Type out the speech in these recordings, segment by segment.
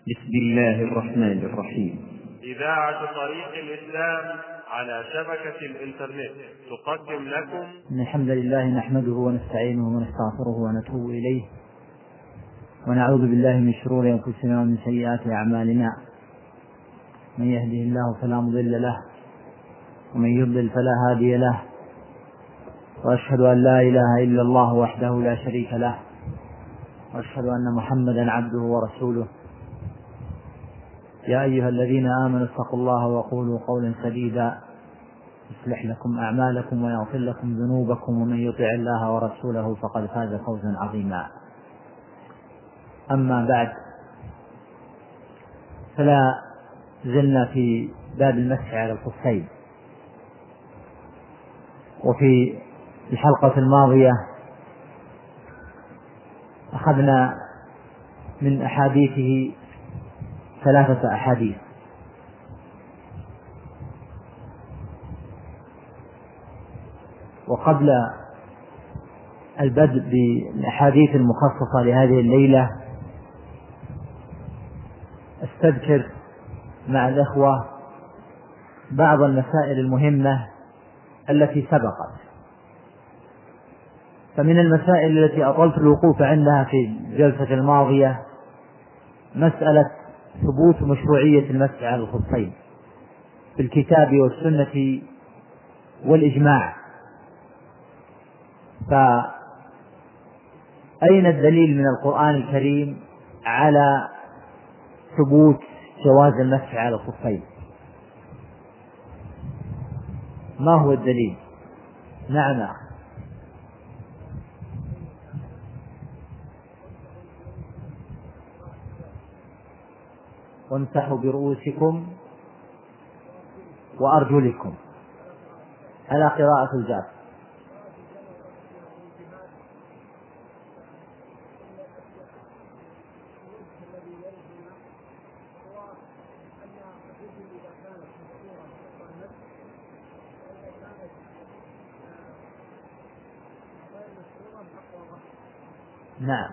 بسم الله الرحمن الرحيم. إذاعة طريق الإسلام على شبكة الإنترنت تقدم لكم إن الحمد لله نحمده ونستعينه ونستغفره ونتوب إليه ونعوذ بالله من شرور أنفسنا ومن سيئات أعمالنا. من يهده الله فلا مضل له ومن يضلل فلا هادي له، وأشهد أن لا إله إلا الله وحده لا شريك له، وأشهد أن محمدا عبده ورسوله. يا أيها الذين آمنوا اتقوا الله وقولوا قولا سديدا يصلح لكم أعمالكم ويغفر لكم ذنوبكم، ومن يطع الله ورسوله فقد فاز فوزا عظيما. أما بعد، فلا زلنا في باب المسح على الخفين، وفي الحلقة الماضية أخذنا من أحاديثه 3 أحاديث، وقبل البدء بالأحاديث المخصصة لهذه الليلة استذكر مع الإخوة بعض المسائل المهمة التي سبقت. فمن المسائل التي أطلت الوقوف عندها في الجلسة الماضية مسألة ثبوت مشروعية المسح على الخفين في الكتاب والسنة والإجماع. فأين الدليل من القرآن الكريم على ثبوت جواز المسح على الخفين؟ ما هو الدليل؟ نعم، وامسحوا برؤوسكم وأرجلكم على قراءة الجار. نعم،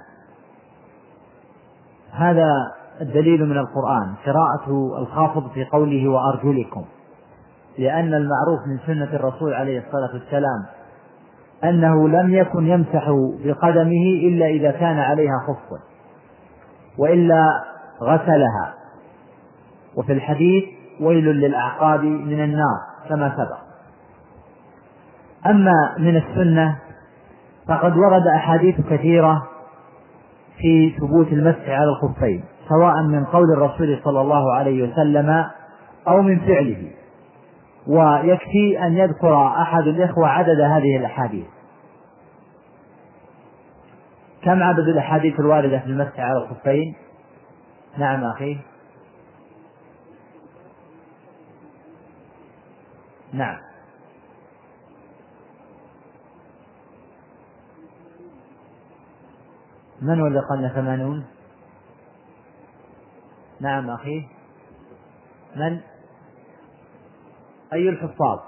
هذا الدليل من القرآن، قراءة الخافض في قوله وأرجلكم، لأن المعروف من سنة الرسول عليه الصلاة والسلام أنه لم يكن يمسح بقدمه إلا إذا كان عليها خف، وإلا غسلها. وفي الحديث ويل للأعقاب من النار كما سبق. أما من السنة فقد ورد أحاديث كثيرة في ثبوت المسح على الخفين، سواء من قول الرسول صلى الله عليه وسلم أو من فعله، ويكفي أن يذكر أحد الإخوة عدد هذه الأحاديث. كم عدد الأحاديث الواردة في المسح على الخفين؟ نعم أخي، نعم، من هو اللي قال 80؟ نعم أخي، من؟ أي الحفاظ؟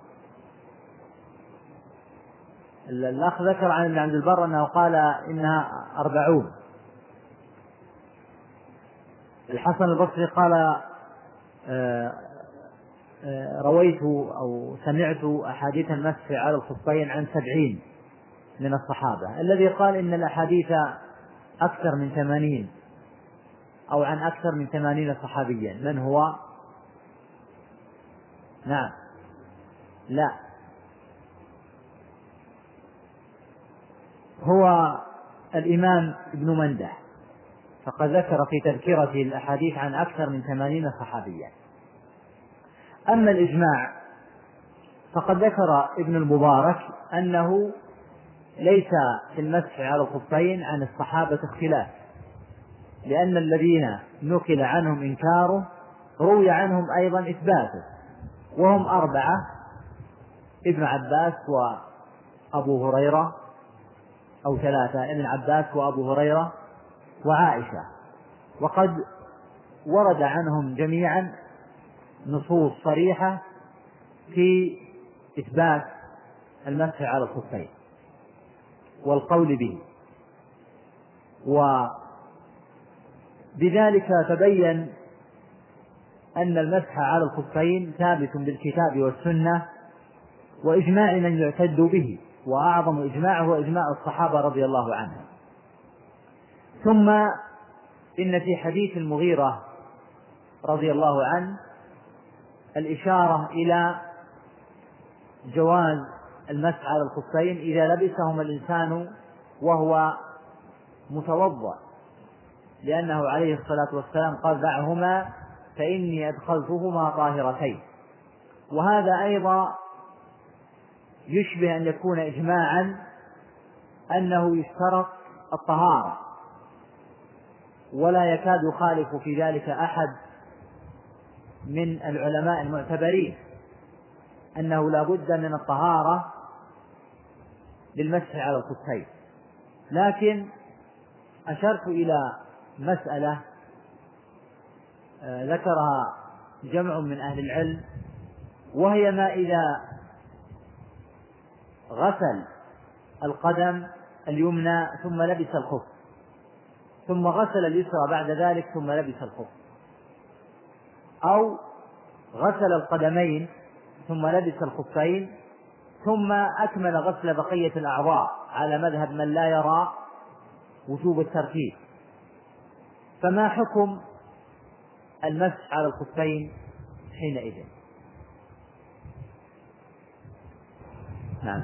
الأخ ذكر عن ابن عبد البر أنه قال إنها 40. الحسن البصري قال رويت أو سمعت أحاديث المسح على الخفين عن 70 من الصحابة. الذي قال إن الأحاديث أكثر من 80 أو عن أكثر من 80 صحابيا، من هو؟ نعم، لا، هو الإمام ابن منده، فقد ذكر في تذكرته الأحاديث عن أكثر من 80 صحابيا. أما الإجماع فقد ذكر ابن المبارك أنه ليس في المسح على الخفين عن الصحابة اختلاف، لأن الذين نقل عنهم إنكاره روي عنهم أيضا إثباته، وهم 4: ابن عباس وأبو هريرة، أو 3: ابن عباس وأبو هريرة وعائشة. وقد ورد عنهم جميعا نصوص صريحة في إثبات المسح على الخفين والقول به. بذلك تبين أن المسح على الخفين ثابت بالكتاب والسنة وإجماع من يعتد به، وأعظم إجماع هو إجماع الصحابة رضي الله عنهم. ثم إن في حديث المغيرة رضي الله عنه الإشارة إلى جواز المسح على الخفين إذا لبسهما الإنسان وهو متوضأ، لأنه عليه الصلاة والسلام قال دعهما فإني أدخلتهما طاهرتين. وهذا أيضا يشبه أن يكون إجماعا أنه يشترط الطهارة، ولا يكاد يخالف في ذلك أحد من العلماء المعتبرين، أنه لا بد من الطهارة للمسح على الخفين. لكن أشرت إلى مسألة ذكرها جمع من أهل العلم، وهي ما إذا غسل القدم اليمنى ثم لبس الخف، ثم غسل اليسرى بعد ذلك ثم لبس الخف، أو غسل القدمين ثم لبس الخفين ثم أكمل غسل بقية الأعضاء على مذهب من لا يرى وجوب الترتيب. فما حكم المسح على الخفين حينئذ؟ نعم.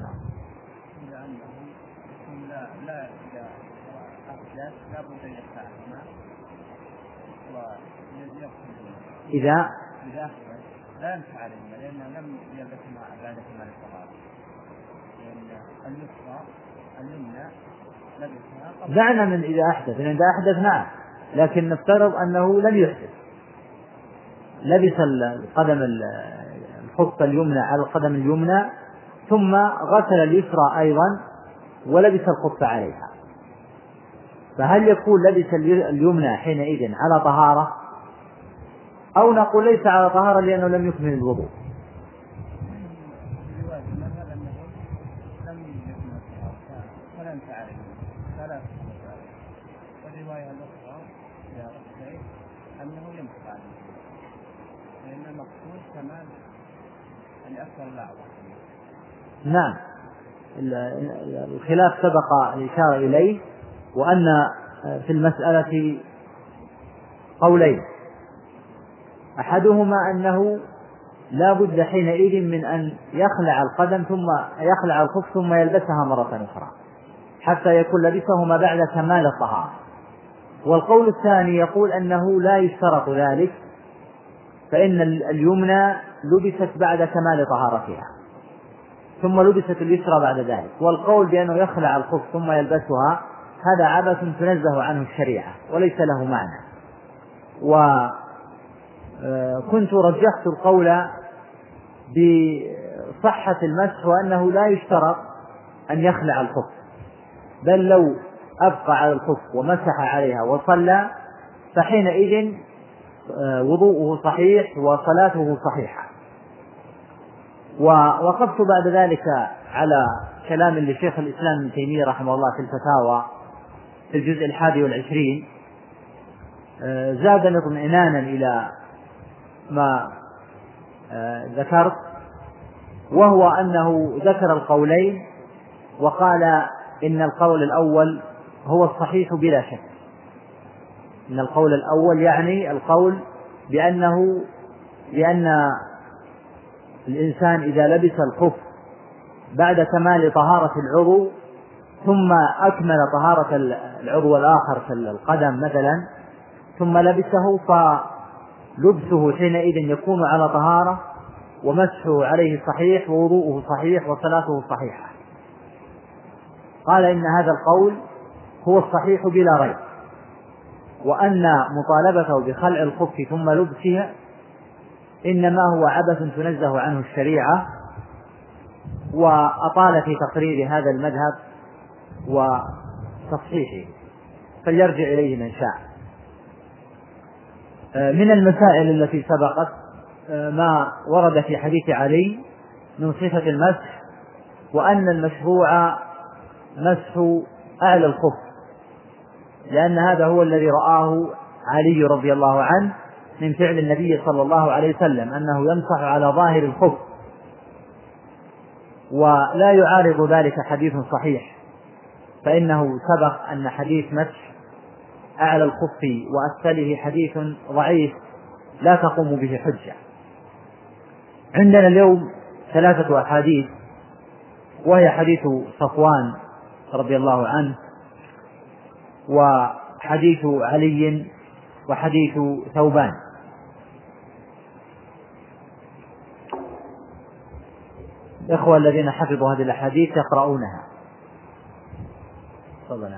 إذا لا ينفع عليهما لأنه لم يلبسهما بعد كمال الطهارة، لأن اليسرى اليمنى لبسها دعنا من إذا أحدث، إذا أحدث نعم، لكن نفترض أنه لم يحدث، لبس القدم الخف اليمنى على القدم اليمنى ثم غسل اليسرى أيضا ولبس الخف عليها، فهل يكون لبس اليمنى حينئذ على طهارة، أو نقول ليس على طهارة لأنه لم يكمل الوضوء؟ والرواية الأخرى أنه يمسح عليه، لأن المقصود كمال أكثر الأعضاء. نعم، الخلاف سبق الإشارة إليه، وأن في المسألة قولين، أحدهما أنه لا بد حينئذ من أن يخلع القدم ثم يخلع الخف ثم يلبسها مرة أخرى حتى يكون لبسهما بعد كمال الطهارة. والقول الثاني يقول أنه لا يشترط ذلك، فإن اليمنى لبست بعد كمال طهارتها ثم لبست اليسرى بعد ذلك، والقول بأنه يخلع الخف ثم يلبسها هذا عبث تنزه عنه الشريعة وليس له معنى. وكنت رجحت القول بصحة المسح وأنه لا يشترط أن يخلع الخف، بل لو أبقى على الخف ومسح عليها وصلى فحينئذ وضوءه صحيح وصلاته صحيحة. ووقفت بعد ذلك على كلام لشيخ الإسلام ابن تيمية رحمه الله في الفتاوى في الجزء 21، زادني اطمئنانا إلى ما ذكرت، وهو أنه ذكر القولين وقال إن القول الأول هو الصحيح بلا شك، إن القول الأول يعني القول بأن الإنسان إذا لبس الخف بعد كمال طهارة العضو ثم أكمل طهارة العضو الآخر كالقدم مثلا ثم لبسه، فلبسه حينئذ يكون على طهارة ومسحه عليه صحيح ووضوءه صحيح وصلاته صحيحة. قال إن هذا القول هو الصحيح بلا ريب، وأن مطالبته بخلع الخف ثم لبسه إنما هو عبث تنزه عنه الشريعة، وأطال في تقرير هذا المذهب وتصحيحه، فليرجع إليه من شاء. من المسائل التي سبقت ما ورد في حديث علي من صفة المسح، وأن المشروع مسح أعلى الخف، لأن هذا هو الذي رآه علي رضي الله عنه من فعل النبي صلى الله عليه وسلم أنه يمسح على ظاهر الخف، ولا يعارض ذلك حديث صحيح، فإنه سبق أن حديث مسح أعلى الخف وأسفله حديث ضعيف لا تقوم به حجة. عندنا اليوم 3 أحاديث، وهي حديث صفوان رضي الله عنه، وحديث علي، وحديث ثوبان. الإخوة الذين حفظوا هذه الأحاديث يقرؤونها. تفضل.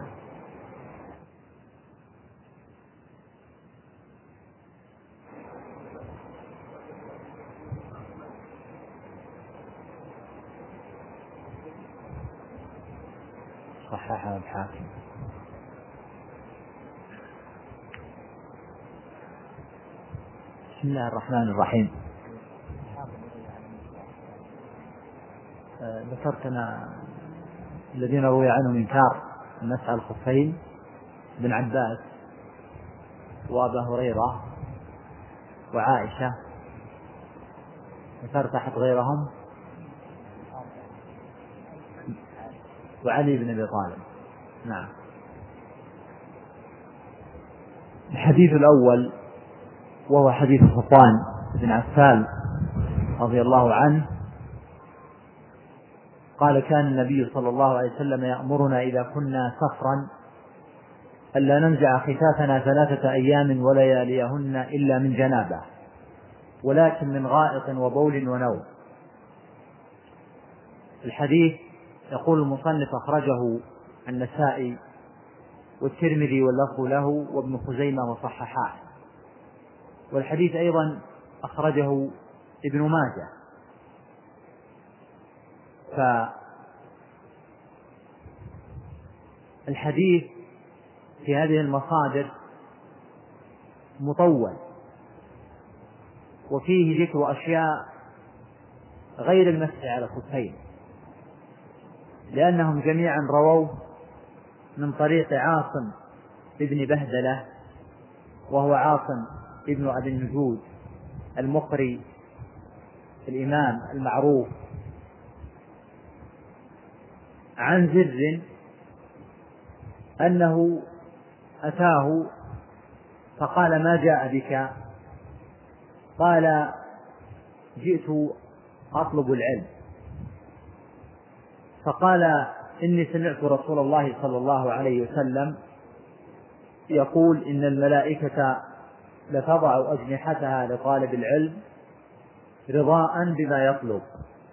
صححه الحاكم. بسم الله الرحمن الرحيم. ذكرتنا الذين روي عنهم إنكار مسح الخفين بن عباس وأبا هريرة وعائشة. ذكرت أحد غيرهم؟ وعلي بن أبي طالب. نعم. الحديث الأول وهو حديث صفوان بن عفان رضي الله عنه قال: كان النبي صلى الله عليه وسلم يأمرنا إذا كنا سفرا ألا ننزع خفافنا 3 أيام ولياليهن إلا من جنابة، ولكن من غائط وبول ونوم. الحديث يقول المصنف: أخرجه النسائي والترمذي واللفظ له وابن خزيمة وصححاه. والحديث أيضا أخرجه ابن ماجه. فالحديث في هذه المصادر مطول، وفيه ذكر أشياء غير المسح على الخفين، لأنهم جميعا رووه من طريق عاصم ابن بهدلة، وهو عاصم ابن أبي النجود المقري الإمام المعروف، عن زر أنه أتاه فقال: ما جاء بك؟ قال: جئت أطلب العلم. فقال: إني سمعت رسول الله صلى الله عليه وسلم يقول: إن الملائكة لتضع أجنحتها لطالب العلم رضاء بما يطلب.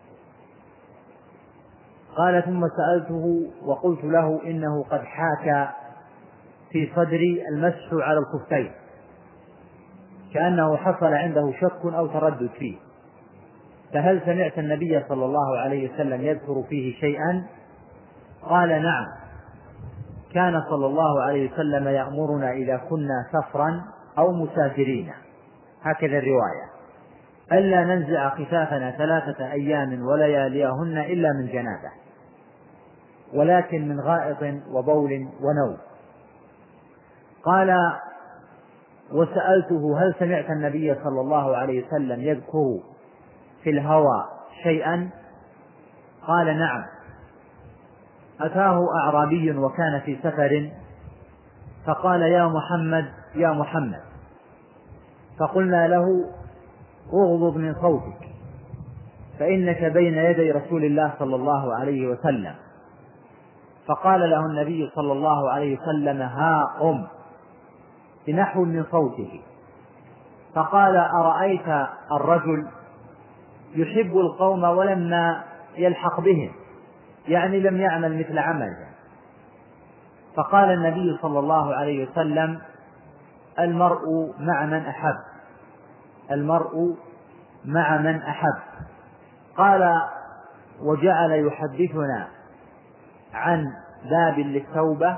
قال: ثم سألته وقلت له: إنه قد حاك في صدري المسح على الخفين، كأنه حصل عنده شك أو تردد فيه، فهل سمعت النبي صلى الله عليه وسلم يذكر فيه شيئا؟ قال: نعم، كان صلى الله عليه وسلم يأمرنا إذا كنا سفرا أو مسافرين، هكذا الرواية، ألا ننزع خفافنا 3 أيام ولياليهن إلا من جنابة، ولكن من غائط وبول ونوم. قال: وسألته: هل سمعت النبي صلى الله عليه وسلم يذكر في الهوى شيئا؟ قال: نعم، أتاه أعرابي وكان في سفر فقال: يا محمد يا محمد، فقلنا له: اغضض من صوتك فإنك بين يدي رسول الله صلى الله عليه وسلم. فقال له النبي صلى الله عليه وسلم: ها قم، بنحو من صوته. فقال: أرأيت الرجل يحب القوم ولما يلحق بهم، يعني لم يعمل مثل عمله. فقال النبي صلى الله عليه وسلم: المرء مع من أحب، المرء مع من أحب. قال: وجعل يحدثنا عن باب للتوبة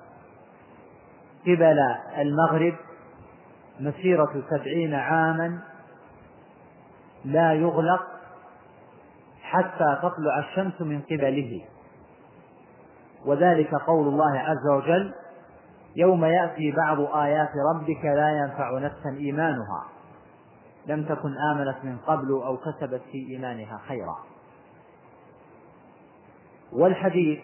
قبل المغرب مسيرة 70 عاما لا يغلق حتى تطلع الشمس من قبله، وذلك قول الله عز وجل: يوم يأتي بعض آيات ربك لا ينفع نفسا إيمانها لم تكن آمنت من قبل أو كسبت في إيمانها خيرا. والحديث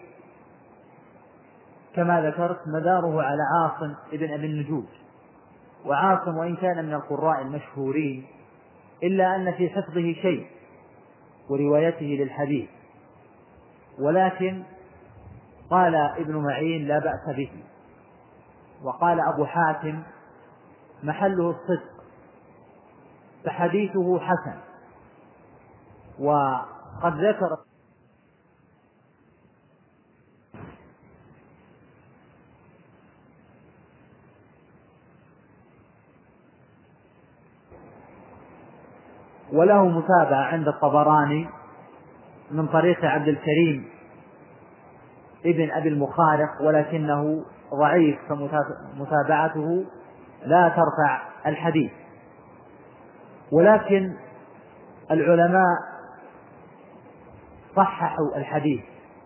كما ذكرت مداره على عاصم ابن أبي النجود، وعاصم وإن كان من القراء المشهورين إلا أن في حفظه شيء وروايته للحديث، ولكن قال ابن معين لا بأس به، وقال أبو حاتم محله الصدق فحديثه حسن. وقد ذكر وله متابعة عند الطبراني من طريق عبد الكريم ابن أبي المخارق، ولكنه ضعيف فمتابعته لا ترفع الحديث. ولكن العلماء صححوا الحديث،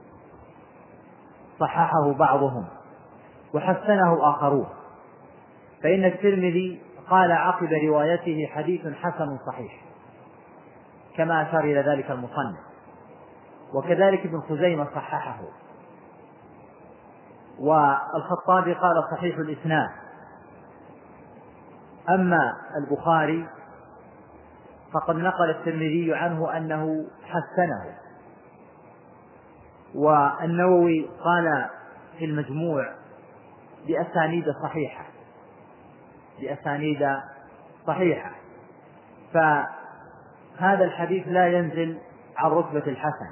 صححه بعضهم وحسنه آخرون، فإن الترمذي قال عقب روايته حديث حسن صحيح كما أشار إلى ذلك المصنف، وكذلك ابن خزيمة صححه، والخطابي قال صحيح الإسناد. أما البخاري فقد نقل الترمذي عنه أنه حسنه، والنووي قال في المجموع بأسانيد صحيحة، فهذا الحديث لا ينزل عن رتبة الحسن.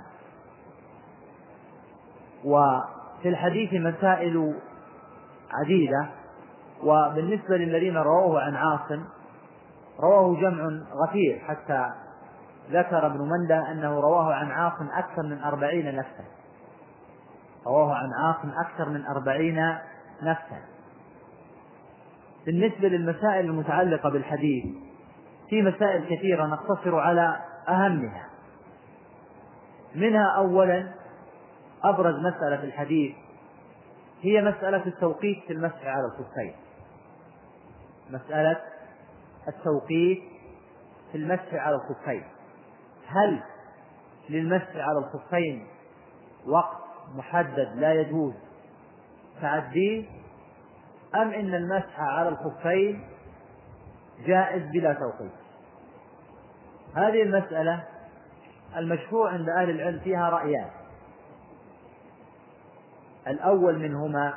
وفي الحديث مسائل عديدة، وبالنسبة للذين رواه عن عاصم رواه جمع غفير، حتى ذكر ابن مندة أنه رواه عن عاصم أكثر من 40 نفسا، رواه عن عاصم أكثر من 40 نفسا. بالنسبة للمسائل المتعلقة بالحديث في مسائل كثيرة نقتصر على أهمها. منها أولا أبرز مسألة في الحديث هي مسألة التوقيت في المسح على الخفين، مسألة التوقيت في المسح على الخفين، هل للمسح على الخفين وقت محدد لا يجوز تعديه، أم إن المسح على الخفين جائز بلا توقيت؟ هذه المسألة المشهور عند أهل العلم فيها رأيان. الأول منهما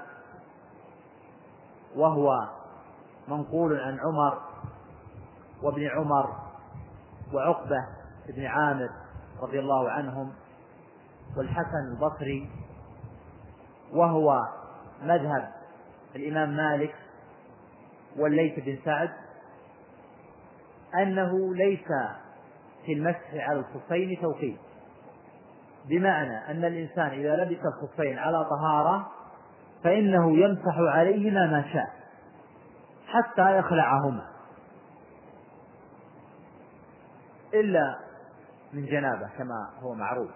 وهو منقول عن عمر وابن عمر وعقبة بن عامر رضي الله عنهم والحسن البصري، وهو مذهب الإمام مالك والليث بن سعد، أنه ليس في المسح على الخفين توقيت، بمعنى أن الإنسان إذا لبس الخفين على طهارة فإنه يمسح عليهما ما شاء حتى يخلعهما، إلا من جنابه كما هو معروف.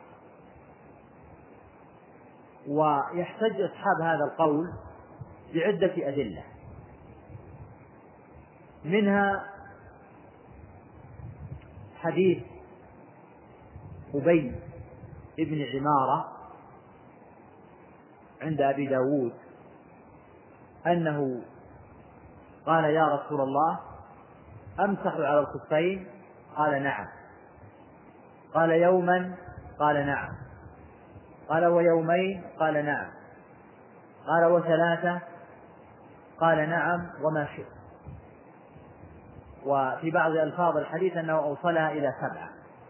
ويحتج أصحاب هذا القول بعدة أدلة، منها حديث أبي ابن عمارة عند أبي داود أنه قال يا رسول الله أمسح على الخفين؟ قال نعم. قال يوما؟ قال نعم. قال ويومين؟ قال نعم. قال وثلاثة؟ قال نعم وما شئت. وفي بعض ألفاظ الحديث أنه أوصلها إلى 7،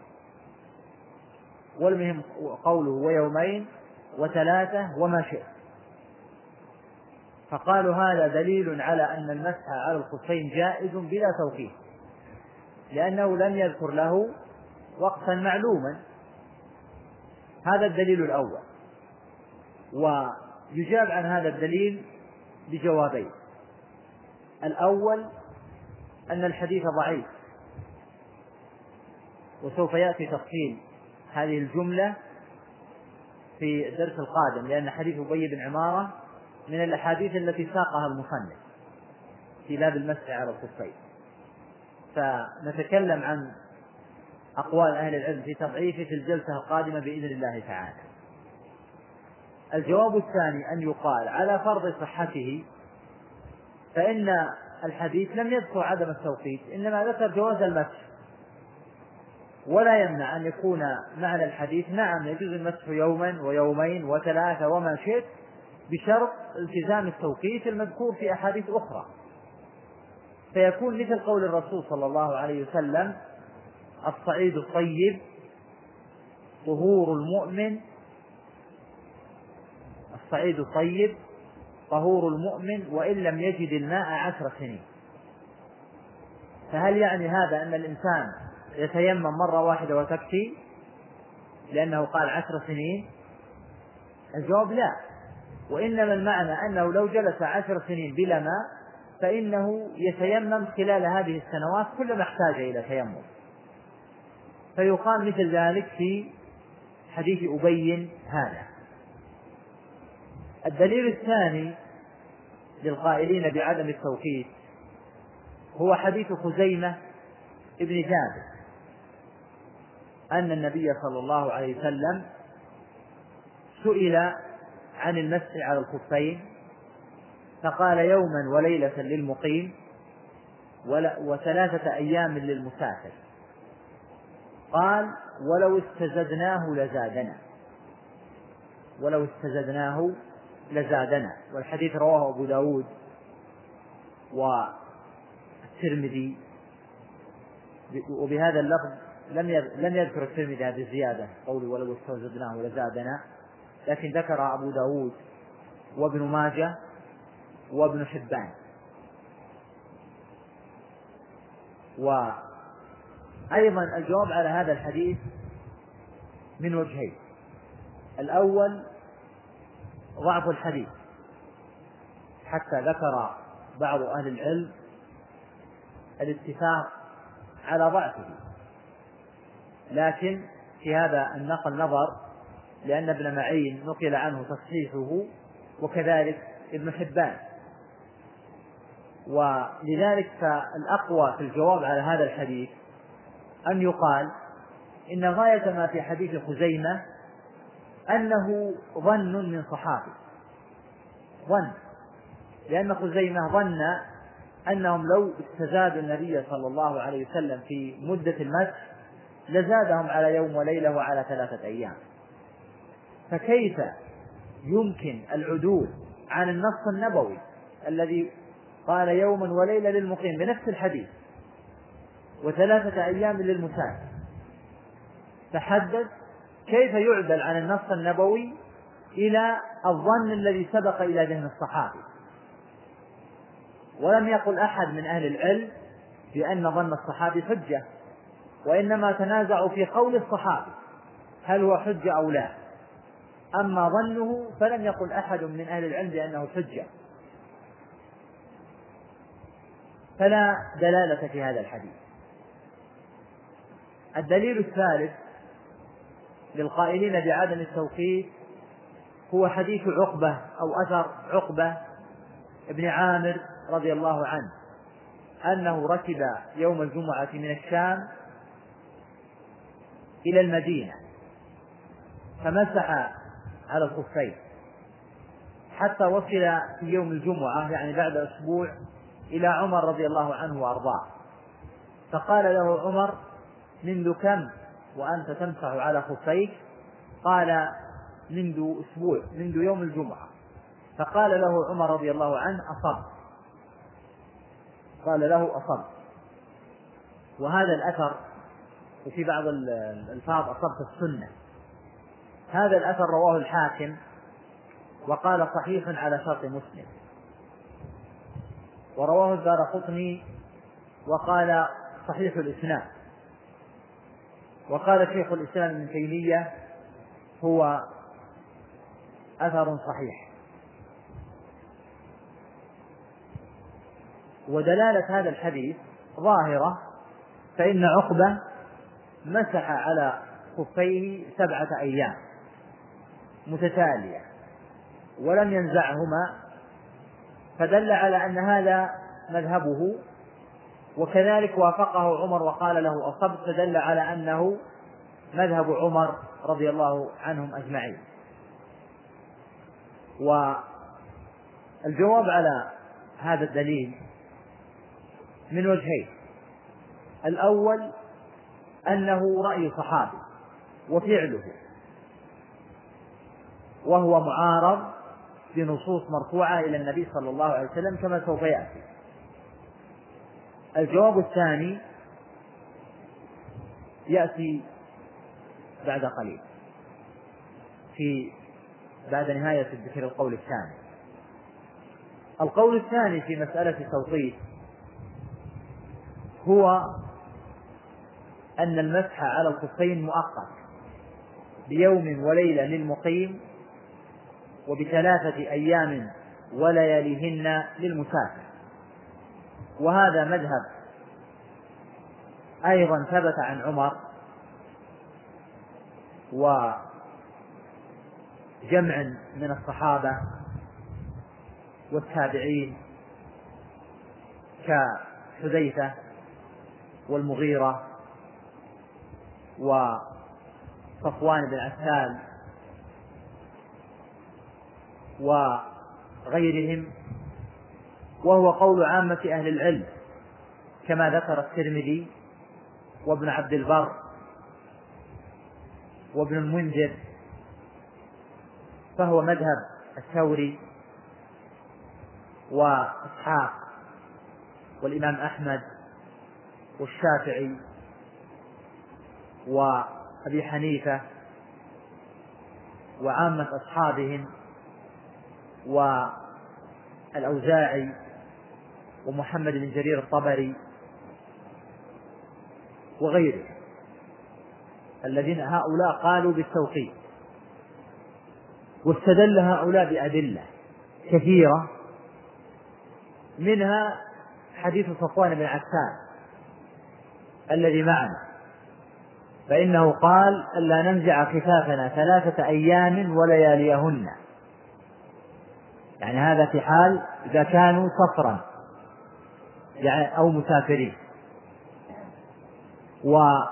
والمهم قوله ويومين وثلاثة وما شئت. فقالوا هذا دليل على أن المسح على الخفين جائز بلا توقيت، لأنه لم يذكر له وقتا معلوما. هذا الدليل الأول. ويجاب عن هذا الدليل بجوابين: الأول أن الحديث ضعيف، وسوف يأتي تفصيل هذه الجملة في الدرس القادم، لأن حديث أبي بن عمارة من الأحاديث التي ساقها المصنف في باب المسح على الخفين، فنتكلم عن أقوال أهل العلم في تضعيفه في الجلسة القادمة بإذن الله تعالى. الجواب الثاني أن يقال على فرض صحته، فإن الحديث لم يذكر عدم التوقيت، إنما ذكر جواز المسح، ولا يمنع أن يكون معنى الحديث نعم يجوز المسح يوما ويومين وثلاثة وما شئت، بشرط التزام التوقيت المذكور في أحاديث أخرى، فيكون مثل قول الرسول صلى الله عليه وسلم: الصعيد الطيب طهور المؤمن، الصعيد الطيب طهور المؤمن وإن لم يجد الماء 10 سنين. فهل يعني هذا أن الإنسان يتيمم مرة واحدة وتكفي لأنه قال 10 سنين؟ الجواب لا، وإنما المعنى أنه لو جلس 10 سنين بلا ماء فإنه يتيمم خلال هذه السنوات كلما احتاج إلى تيمم، فيقال مثل ذلك في حديث أبي هذا. الدليل الثاني للقائلين بعدم التوقيت هو حديث خزيمة ابن جابر أن النبي صلى الله عليه وسلم سئل عن المسح على الخفين فقال: يوما وليلة للمقيم و3 أيام للمسافر. قال: ولو استزدناه لزادنا، ولو استزدناه لزادنا. والحديث رواه أبو داود والترمذي، وبهذا اللفظ لم يذكر الترمذي هذه الزيادة قوله ولو استزدناه لزادنا، لكن ذكر أبو داود وابن ماجه وابن حبان. وأيضا الجواب على هذا الحديث من وجهين: الأول ضعف الحديث، حتى ذكر بعض أهل العلم الاتفاق على ضعفه، لكن في هذا النقل نظر، لأن ابن معين نقل عنه تصحيحه وكذلك ابن حبان، ولذلك فالأقوى في الجواب على هذا الحديث أن يقال إن غاية ما في حديث خزيمة أنه ظن من صحابي، ظن، لأن خزيمة ظن أنهم لو استزادوا النبي صلى الله عليه وسلم في مدة المسح لزادهم على يوم وليلة وعلى 3 أيام، فكيف يمكن العدول عن النص النبوي الذي قال يوما وليلة للمقيم بنفس الحديث و3 أيام للمسافر؟ تحدث كيف يعدل عن النص النبوي إلى الظن الذي سبق إلى ذهن الصحابي؟ ولم يقل أحد من أهل العلم بأن ظن الصحابي حجة، وإنما تنازعوا في قول الصحابي هل هو حجة أو لا، أما ظنه فلم يقل أحد من أهل العلم بأنه حجة، فلا دلالة في هذا الحديث. الدليل الثالث للقائلين بعدم التوقيت هو حديث عقبة أو أثر عقبة ابن عامر رضي الله عنه أنه ركب يوم الجمعة من الشام إلى المدينة فمسح على الخفين حتى وصل في يوم الجمعة يعني بعد أسبوع إلى عمر رضي الله عنه وأرضاه، فقال له عمر: منذ كم وأنت تمسح على خفيك؟ قال: منذ أسبوع، منذ يوم الجمعة. فقال له عمر رضي الله عنه: أصبت. قال له: أصبت. وهذا الأثر وفي بعض الألفاظ أصبت السنة. هذا الأثر رواه الحاكم وقال صحيح على شرط مسلم، ورواه الدارقطني وقال صحيح الإسناد، وقال شيخ الإسلام ابن تيمية هو أثر صحيح. ودلالة هذا الحديث ظاهرة، فإن عقبة مسح على خفيه 7 أيام متتالية ولم ينزعهما فدل على أن هذا مذهبه، وكذلك وافقه عمر وقال له أصبت، فدل على أنه مذهب عمر رضي الله عنهم أجمعين. والجواب على هذا الدليل من وجهين: الأول أنه رأي صحابي وفعله، وهو معارض بنصوص مرفوعة إلى النبي صلى الله عليه وسلم كما سوف يأتي. الجواب الثاني يأتي بعد قليل بعد نهاية ذكر القول الثاني. القول الثاني في مسألة التوقيت هو أن المسح على الخفين مؤقت بيوم وليلة للمقيم، وب3 أيام ولياليهن للمسافر. وهذا مذهب أيضا ثبت عن عمر وجمع من الصحابة والتابعين كحذيفة والمغيرة وصفوان بن عسال وغيرهم، وهو قول عامة أهل العلم كما ذكر الترمذي وابن عبد البر وابن المنذر، فهو مذهب الثوري وإسحاق والإمام أحمد والشافعي وأبي حنيفة وعامة أصحابهم والأوزاعي ومحمد بن جرير الطبري وغيره، الذين هؤلاء قالوا بالتوقيت. واستدل هؤلاء بأدلة كثيرة، منها حديث صفوان بن عسال الذي معنا، فإنه قال: ألا ننزع خفافنا 3 أيام ولياليهن، يعني هذا في حال إذا كانوا سفرا يعني أو مسافرين. ومن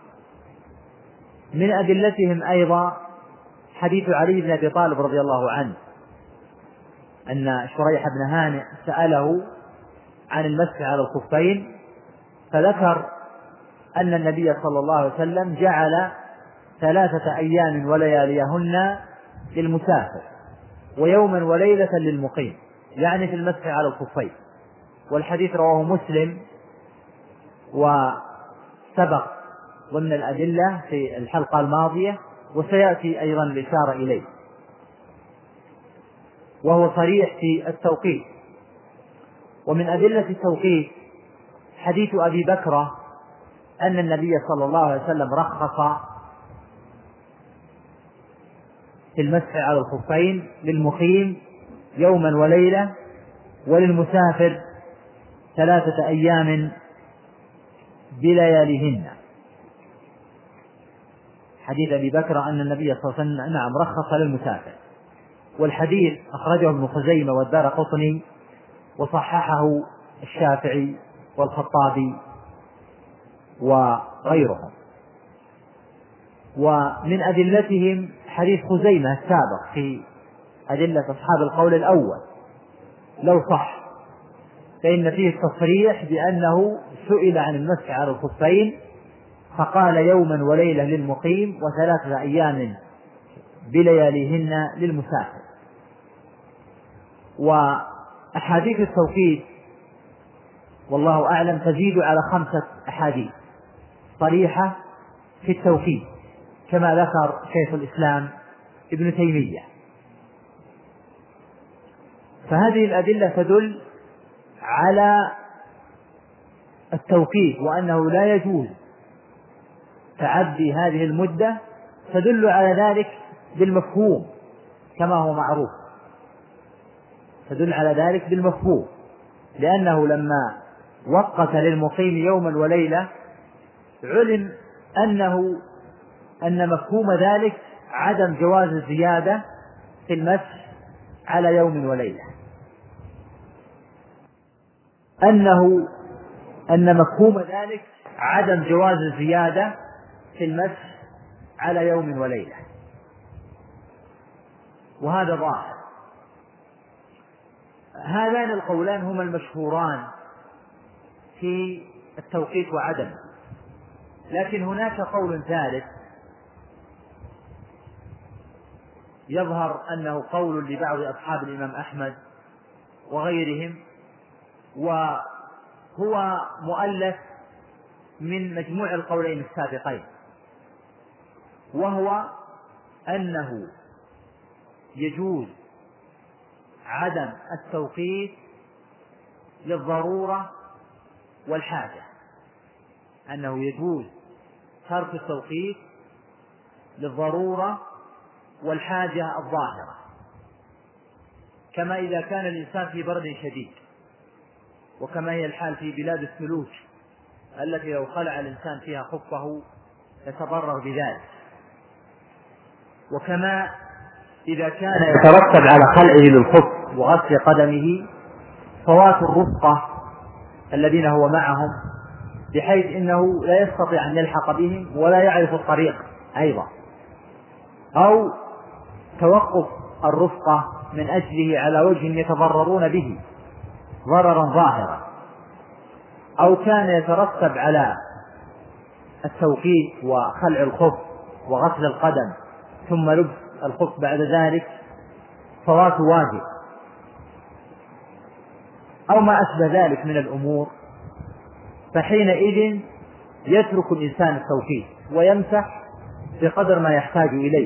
أدلتهم أيضا حديث علي بن أبي طالب رضي الله عنه أن شريح بن هانئ سأله عن المسح على الخفين، فذكر أن النبي صلى الله عليه وسلم جعل 3 أيام ولياليهن للمسافر ويوما وليلة للمقيم، يعني في المسح على الخفين. والحديث رواه مسلم وسبق ضمن الأدلة في الحلقة الماضية، وسيأتي أيضا الإشارة إليه، وهو صريح في التوقيت. ومن أدلة التوقيت حديث أبي بكر أن النبي صلى الله عليه وسلم رخص في المسح على الخفين للمقيم يوما وليلة، وللمسافر 3 أيام بلياليهن. حديث أبي بكر أن النبي صلى الله عليه وسلم نعم رخص للمسافر. والحديث أخرجه ابن خزيمة والدارقطني وصححه الشافعي والخطابي وغيرهم. ومن أدلتهم حديث خزيمة السابق في أدلة أصحاب القول الأول لو صح، فإن فيه التصريح بأنه سئل عن المسح على الخفين فقال يوما وليلة للمقيم و3 أيام بلياليهن للمسافر. وأحاديث التوقيت والله أعلم تزيد على 5 أحاديث صريحة في التوقيت كما ذكر شيخ الإسلام ابن تيمية. فهذه الأدلة تدل على التوقيت وأنه لا يجوز تعدي هذه المدة، تدل على ذلك بالمفهوم كما هو معروف، تدل على ذلك بالمفهوم، لأنه لما وقت للمقيم يوما وليلة علم أن مفهوم ذلك عدم جواز الزيادة في المسح على يوم وليلة، أن مفهوم ذلك عدم جواز الزيادة في المسح على يوم وليلة، وهذا ظاهر. هذان القولان هما المشهوران في التوقيت وعدمه، لكن هناك قول ثالث يظهر أنه قول لبعض أصحاب الإمام أحمد وغيرهم، وهو مؤلف من مجموع القولين السابقين، وهو أنه يجوز عدم التوقيت للضرورة والحاجة، أنه يجوز ترك التوقيت للضرورة والحاجة الظاهرة، كما إذا كان الإنسان في برد شديد، وكما هي الحال في بلاد الثلوج التي لو خلع الإنسان فيها خفه يتضرر بذلك، وكما إذا كان يترتب على خلعه للخف وغسل قدمه فوات الرفقة الذين هو معهم، بحيث إنه لا يستطيع أن يلحق بهم ولا يعرف الطريق أيضا، أو توقف الرفقة من أجله على وجه يتضررون به ضررا ظاهرا، أو كان يترتب على التوقيت وخلع الخف وغسل القدم ثم لبس الخف بعد ذلك فوات واجب، أو ما أشبه ذلك من الأمور، فحينئذ يترك الإنسان التوقيت ويمسح بقدر ما يحتاج إليه،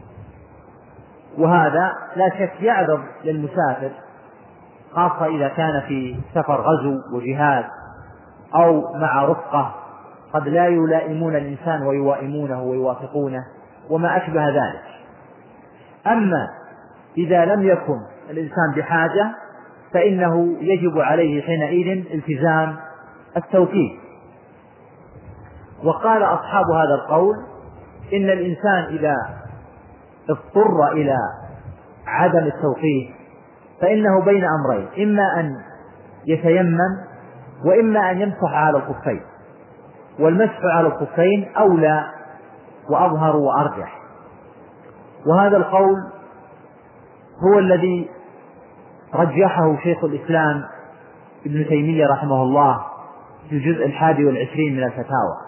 وهذا لا شك يعرض للمسافر، خاصة إذا كان في سفر غزو وجهاد أو مع رفقة قد لا يلائمون الإنسان ويوائمونه ويوافقونه وما أشبه ذلك. أما إذا لم يكن الإنسان بحاجة فإنه يجب عليه حينئذ التزام التوقيت. وقال أصحاب هذا القول إن الإنسان إذا اضطر إلى عدم التوقيت فإنه بين أمرين، إما أن يتيمم وإما أن يمسح على الخفين، والمسح على الخفين أولى وأظهر وأرجح، وهذا القول هو الذي رجحه شيخ الإسلام ابن تيمية رحمه الله في الجزء 21 من الفتاوى.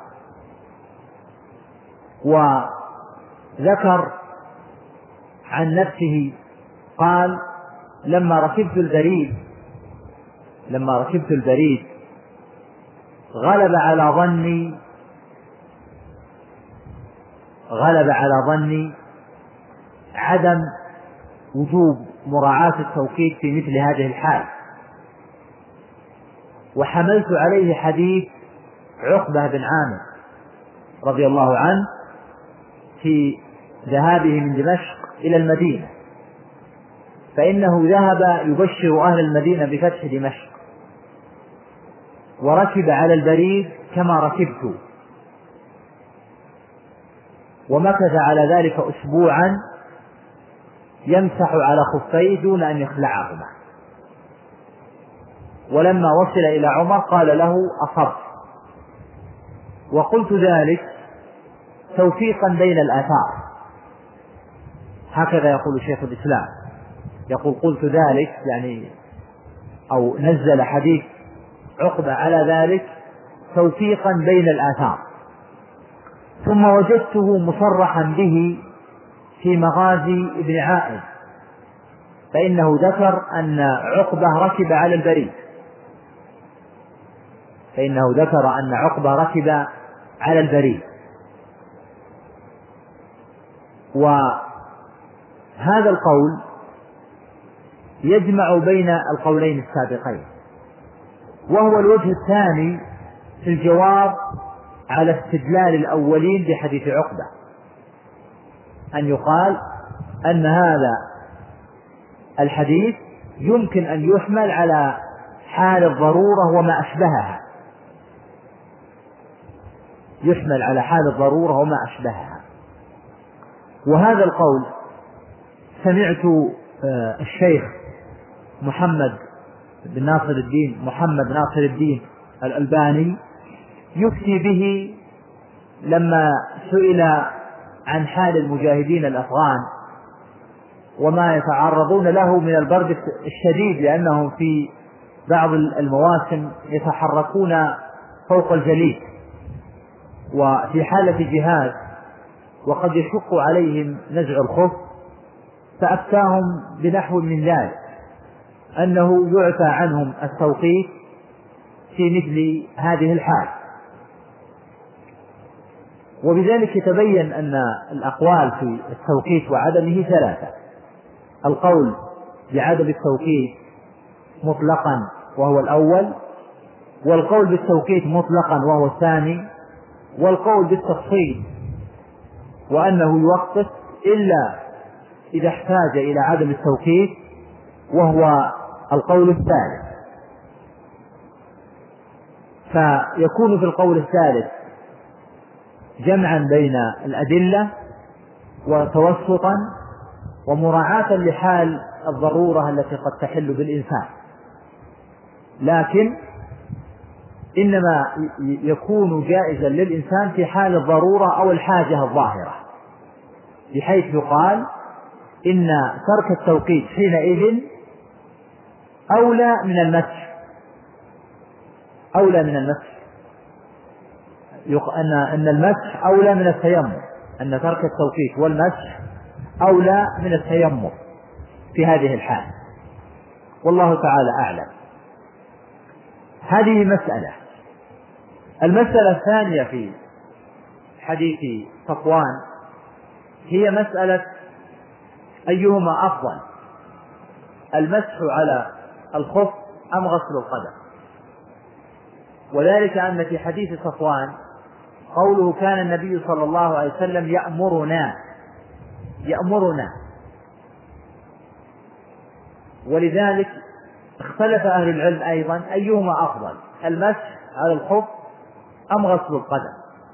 وذكر عن نفسه قال: لما ركبت البريد غلب على ظني عدم وجوب مراعاة التوقيت في مثل هذه الحال، وحملت عليه حديث عقبة بن عامر رضي الله عنه في ذهابه من دمشق إلى المدينة، فإنه ذهب يبشر أهل المدينة بفتح دمشق، وركب على البريد كما ركبت، ومكث على ذلك أسبوعا يمسح على خفيه دون أن يخلعهما، ولما وصل إلى عمر قال له: أصبت. وقلت ذلك توفيقا بين الآثار، هكذا يقول شيخ الإسلام، يقول: قلت ذلك يعني أو نزل حديث عقبة على ذلك توفيقا بين الآثار. ثم وجدته مصرحا به في مغازي ابن عائذ، فإنه ذكر أن عقبة ركب على البريد، وهذا القول يجمع بين القولين السابقين، وهو الوجه الثاني في الجواب على استدلال الأولين بحديث عقبة، أن يقال أن هذا الحديث يمكن أن يحمل على حال الضرورة وما أشبهها، وهذا القول سمعت الشيخ محمد بن ناصر الدين محمد ناصر الدين الألباني يفتي به لما سئل عن حال المجاهدين الأفغان وما يتعرضون له من البرد الشديد، لأنهم في بعض المواسم يتحركون فوق الجليد وفي حالة جهاد وقد يشق عليهم نزع الخف، فأفتاهم بنحو من ذلك أنه يعفى عنهم التوقيت في مثل هذه الحال. وبذلك يتبين أن الأقوال في التوقيت وعدمه ثلاثة: القول بعدم التوقيت مطلقا وهو الأول، والقول بالتوقيت مطلقا وهو الثاني، والقول بالتفصيل وأنه يوقف إلا إذا احتاج إلى عدم التوقيت وهو القول الثالث. فيكون في القول الثالث جمعا بين الأدلة وتوسطا ومراعاة لحال الضرورة التي قد تحل بالإنسان، لكن إنما يكون جائزا للإنسان في حال الضرورة أو الحاجة الظاهرة، بحيث يقال إن ترك التوقيت حينئذ أولى من المسح، أولى من المسح، أن المسح أولى من التيمم، أن ترك التوقيت والمسح أولى من التيمم في هذه الحال، والله تعالى أعلم. هذه مسألة. المسألة الثانية في حديث صفوان هي مسألة أيهما أفضل، المسح على الخف أم غسل القدم؟ وذلك أن في حديث صفوان قوله كان النبي صلى الله عليه وسلم يأمرنا، ولذلك اختلف أهل العلم أيضا أيهما أفضل، المسح على الخف أم غسل القدم؟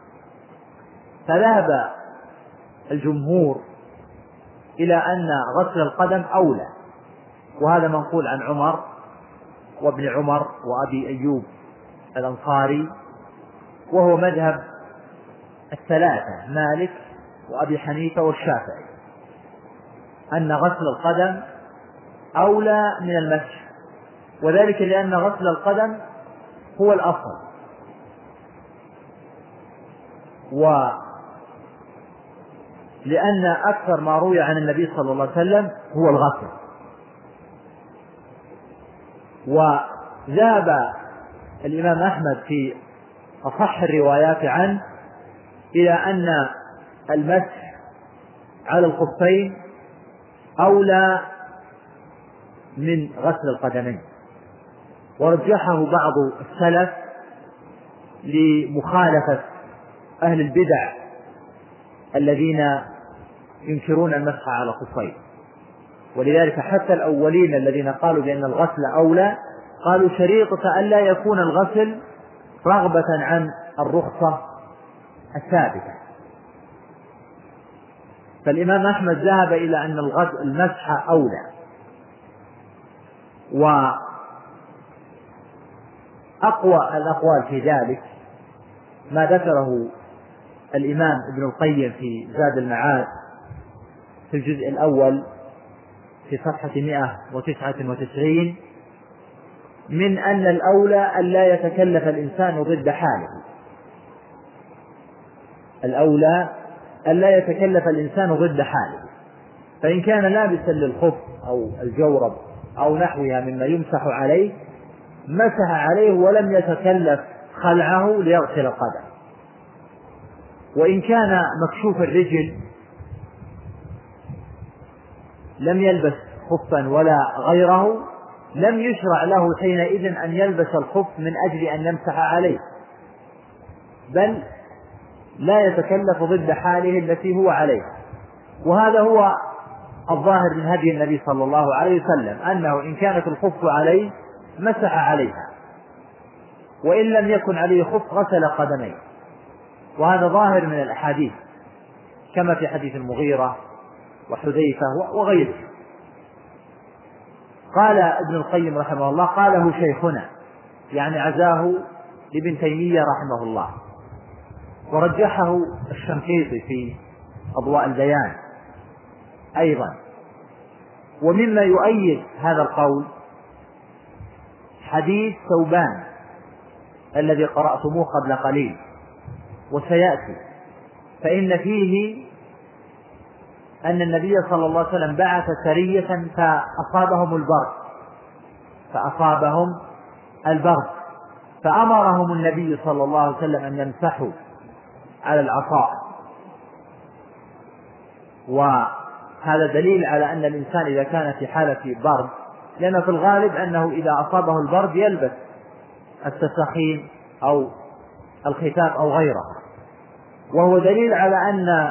فذهب الجمهور إلى أن غسل القدم أولى، وهذا منقول عن عمر وابن عمر وأبي أيوب الأنصاري، وهو مذهب الثلاثة مالك وأبي حنيفة والشافعي، أن غسل القدم أولى من المسح، وذلك لأن غسل القدم هو الأفضل، ولأن أكثر ما روي عن النبي صلى الله عليه وسلم هو الغسل. وذهب الإمام أحمد في أصح الروايات عنه إلى أن المسح على الخفين أولى من غسل القدمين، ورجحه بعض السلف لمخالفة أهل البدع الذين ينكرون المسح على الخفين. ولذلك حتى الأولين الذين قالوا بأن الغسل أولى قالوا شريطة ألا يكون الغسل رغبة عن الرخصة الثابتة. فالإمام أحمد ذهب إلى أن المسح أولى. وأقوى الأقوال في ذلك ما ذكره الإمام ابن القيم في زاد المعاد في الجزء الأول في صفحة 199 من أن الأولى أن لا يتكلف الإنسان ضد حاله، الأولى أن لا يتكلف الإنسان ضد حاله، فإن كان لابسا للخف أو الجورب أو نحوها مما يمسح عليه مسح عليه ولم يتكلف خلعه ليغسل القدم. وإن كان مكشوف الرجل لم يلبس خفا ولا غيره لم يشرع له حينئذ أن يلبس الخف من أجل أن يمسح عليه، بل لا يتكلف ضد حاله التي هو عليها. وهذا هو الظاهر من هدي النبي صلى الله عليه وسلم، أنه إن كانت الخف عليه مسح عليها، وإن لم يكن عليه خف غسل قدميه، وهذا ظاهر من الأحاديث كما في حديث المغيرة وحذيفة وغيره. قال ابن القيم رحمه الله قاله شيخنا، يعني عزاه لابن تيمية رحمه الله، ورجحه الشنقيطي في أضواء البيان أيضا. ومما يؤيد هذا القول حديث ثوبان الذي قرأتموه قبل قليل وسيأتي، فإن فيه أن النبي صلى الله عليه وسلم بعث سرية فأصابهم البرد فأمرهم النبي صلى الله عليه وسلم أن يمسحوا على العصا، وهذا دليل على أن الإنسان إذا كان في حالة برد، لأن في الغالب أنه إذا أصابه البرد يلبس التسخين أو الخفاف أو غيره، وهو دليل على أن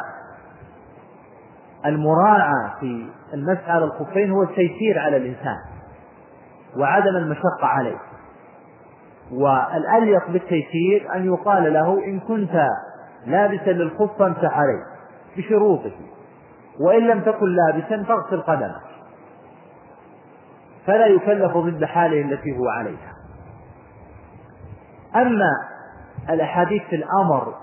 المراعاة في المسح على الخفين هو التيسير على الإنسان وعدم المشقة عليه. والأليق بالتيسير أن يقال له إن كنت لابسا للخف فامسح عليه بشروطه، وإن لم تكن لابسا فاغسل قدمك، فلا يكلف ضد حاله التي هو عليها. أما الأحاديث في الأمر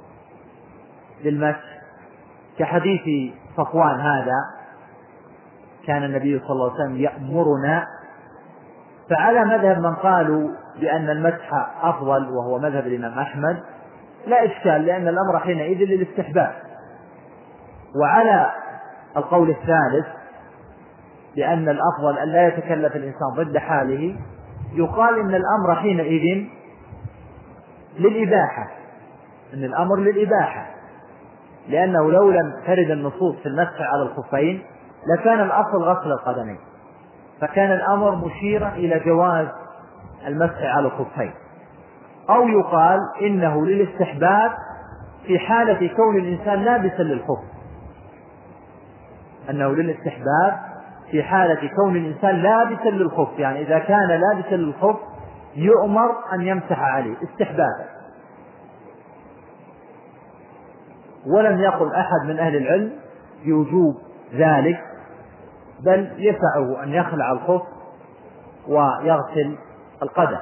للمسح كحديث صفوان هذا كان النبي صلى الله عليه وسلم يأمرنا، فعلى مذهب من قالوا بأن المسح أفضل وهو مذهب الإمام أحمد لا إشكال، لأن الأمر حينئذ للاستحباب. وعلى القول الثالث بأن الأفضل أن لا يتكلف الإنسان ضد حاله يقال إن الأمر حينئذ للإباحة، إن الأمر للإباحة، لأنه لو لم ترد النصوص في المسح على الخفين لكان الأصل غسل القدمين، فكان الأمر مشيرا إلى جواز المسح على الخفين. أو يقال إنه للاستحباب في حالة كون الإنسان لابسا للخف، أنه للاستحباب في حالة كون الإنسان لابسا للخف، يعني إذا كان لابسا للخف يؤمر أن يمسح عليه استحبابا. ولم يقل أحد من أهل العلم بوجوب ذلك، بل يسعه أن يخلع الخف ويغسل القدم،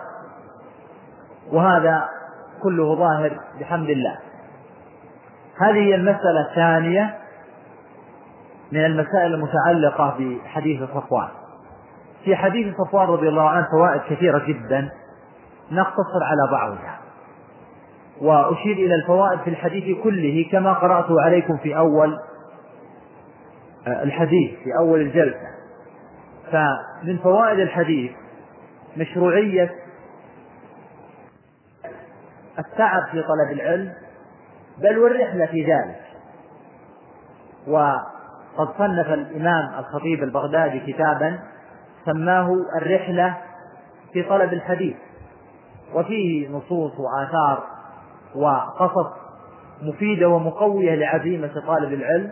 وهذا كله ظاهر بحمد الله. هذه هي المسألة الثانية من المسائل المتعلقة بحديث صفوان. في حديث صفوان رضي الله عنه فوائد كثيرة جدا، نقتصر على بعضها وأشير إلى الفوائد في الحديث كله كما قرأته عليكم في أول الحديث في أول الجلسة. فمن فوائد الحديث مشروعية التعب في طلب العلم بل والرحلة في ذلك. وقد صنف الإمام الخطيب البغدادي كتابا سماه الرحلة في طلب الحديث، وفيه نصوص وآثار وقصص مفيدة ومقوية لعزيمة طالب العلم،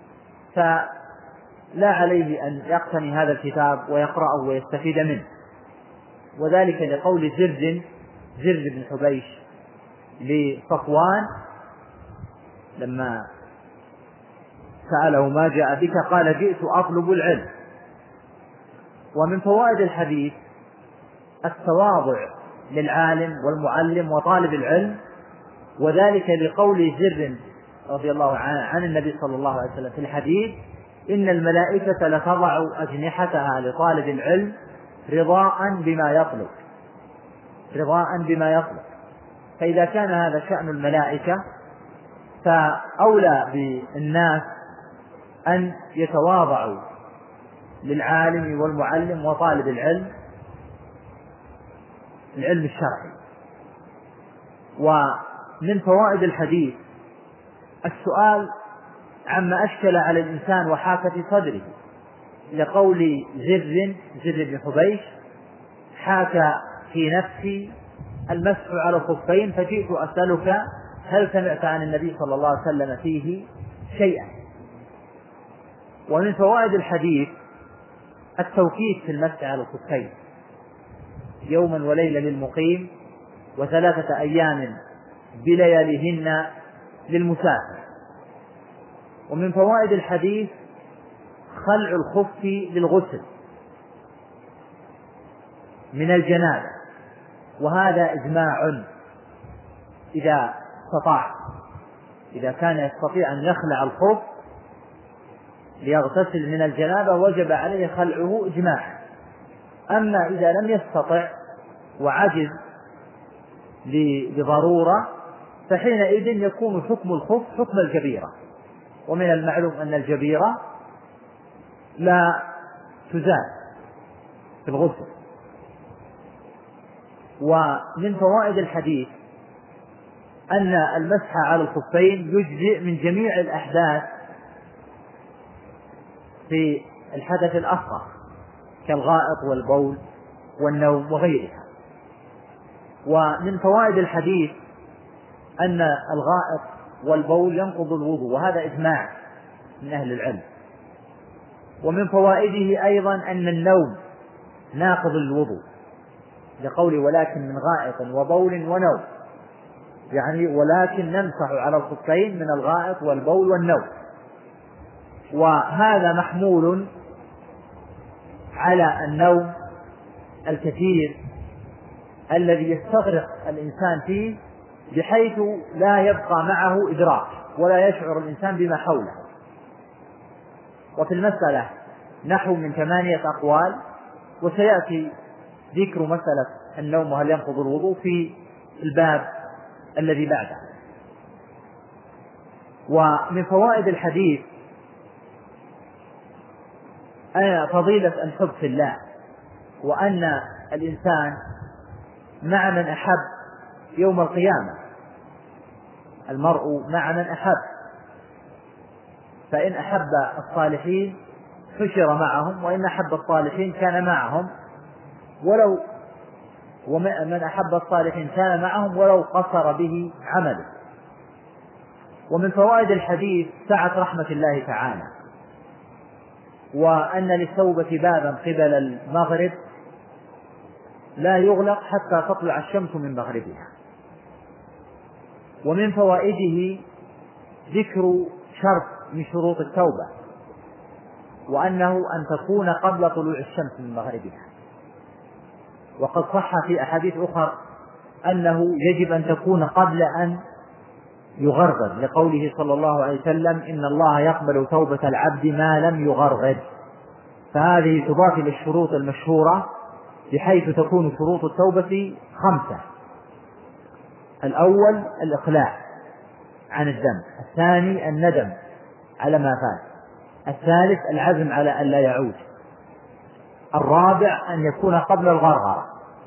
فلا عليه أن يقتني هذا الكتاب ويقرأه ويستفيد منه. وذلك لقول زر بن حبيش لصفوان لما سأله ما جاء بك قال جئت أطلب العلم. ومن فوائد الحديث التواضع للعالم والمعلم وطالب العلم، وذلك لقول زر رضي الله عنه عن النبي صلى الله عليه وسلم في الحديث إن الملائكة لتضع أجنحتها لطالب العلم رضاء بما يطلب. فإذا كان هذا شأن الملائكة فأولى بالناس أن يتواضعوا للعالم والمعلم وطالب العلم الشرعي. ومن فوائد الحديث السؤال عما أشكل على الإنسان وحاك في صدره، لقول زر بن حبيش حاك في نفسي المسح على الخفين فجئت أسألك هل سمعت عن النبي صلى الله عليه وسلم فيه شيئا. ومن فوائد الحديث التوقيت في المسح على الخفين، يوما وليلة للمقيم و3 أيام بلياليهن للمسافر. ومن فوائد الحديث خلع الخف للغسل، من الجنابة، وهذا إجماع إذا استطاع، إذا كان يستطيع أن يخلع الخف ليغتسل من الجنابة وجب عليه خلعه إجماعا. أما إذا لم يستطع وعجز لضرورة فحينئذ يكون حكم الخف حكم الجبيرة، ومن المعلوم أن الجبيرة لا تزال في الغسل. ومن فوائد الحديث أن المسح على الخفين يجزئ من جميع الأحداث في الحدث الأصغر كالغائط والبول والنوم وغيرها. ومن فوائد الحديث أن الغائط والبول ينقض الوضوء، وهذا إجماع من أهل العلم. ومن فوائده أيضا أن النوم ناقض الوضوء، لقوله ولكن من غائط وبول ونوم، يعني ولكن نمسح على الخفين من الغائط والبول والنوم. وهذا محمول على النوم الكثير الذي يستغرق الإنسان فيه بحيث لا يبقى معه إدراك ولا يشعر الإنسان بما حوله. وفي المسألة نحو من 8 أقوال، وسيأتي ذكر مسألة النوم وهل ينقض الوضوء في الباب الذي بعده. ومن فوائد الحديث فضيلة الحب في الله، وأن الإنسان مع من أحب يوم القيامة، المرء مع من أحب، فإن أحب الصالحين حشر معهم، وإن أحب الصالحين كان معهم ومن أحب الصالحين كان معهم ولو قصر به عمله. ومن فوائد الحديث سعة رحمة الله تعالى، وأن للتوبة بابا قبل المغرب لا يغلق حتى تطلع الشمس من مغربها. ومن فوائده ذكر شرط من شروط التوبة، وأنه أن تكون قبل طلوع الشمس من مغربها. وقد صح في أحاديث أخرى أنه يجب أن تكون قبل أن يغرغر، لقوله صلى الله عليه وسلم إن الله يقبل توبة العبد ما لم يغرغر. فهذه تضاف للشروط المشهورة بحيث تكون شروط التوبة 5: الأول الإقلاع عن الذنب، الثاني الندم على ما فات، الثالث العزم على أن لا يعود، الرابع أن يكون قبل الغرغرة،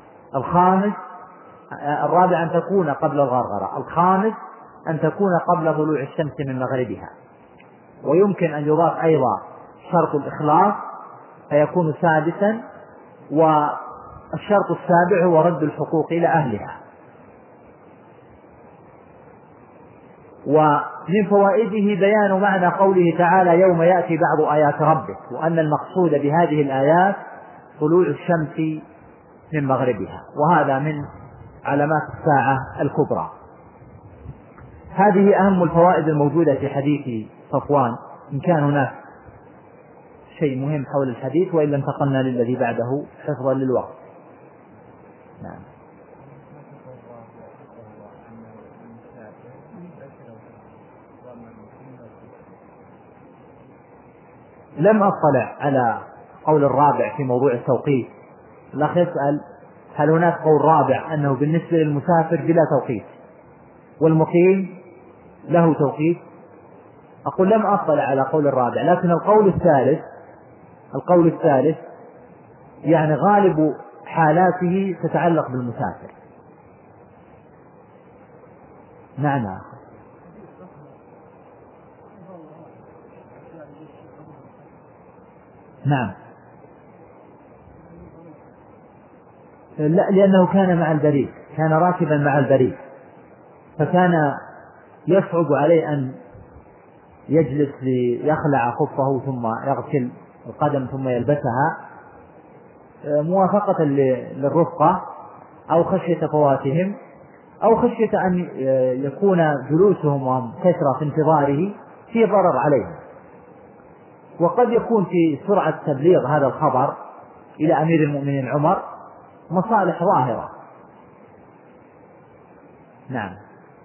الرابع أن تكون قبل الغرغرة، الخامس أن تكون قبل طلوع الشمس من مغربها. ويمكن أن يضاف أيضا شرط الإخلاص فيكون سادسا، والشرط السابع هو رد الحقوق إلى أهلها. ومن فوائده بيان معنى قوله تعالى يوم يأتي بعض آيات ربك، وأن المقصود بهذه الآيات طلوع الشمس من مغربها، وهذا من علامات الساعة الكبرى. هذه أهم الفوائد الموجودة في حديث صفوان، إن كان هناك شيء مهم حول الحديث، وإلا انتقلنا للذي بعده حفظا للوقت. نعم. لم أطلع على قول الرابع في موضوع التوقيت. الأخ يسأل هل هناك قول رابع أنه بالنسبة للمسافر بلا توقيت والمقيم له توقيت؟ أقول لم أطلع على قول الرابع، لكن القول الثالث يعني غالب حالاته تتعلق بالمسافر. نعم. نعم. لا، لأنه كان مع البريد، كان راكبا مع البريد، فكان يصعب عليه أن يجلس ليخلع خفه ثم يغسل القدم ثم يلبسها موافقة للرفقة، أو خشية فواتهم، أو خشية أن يكون جلوسهم وهم كثرة في انتظاره فيه ضرر عليهم. وقد يكون في سرعة تبليغ هذا الخبر إلى أمير المؤمنين عمر مصالح ظاهرة. نعم.